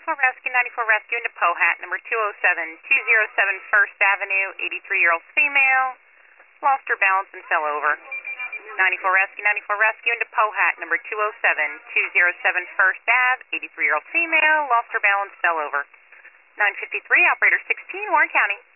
Rescue, 94 Rescue into Pohat, number 207 First Avenue, 83-year-old female, lost her balance and fell over. 94 Rescue into Pohat, number 207 First Ave, 83-year-old female, lost her balance, fell over. 953, operator 16, Warren County.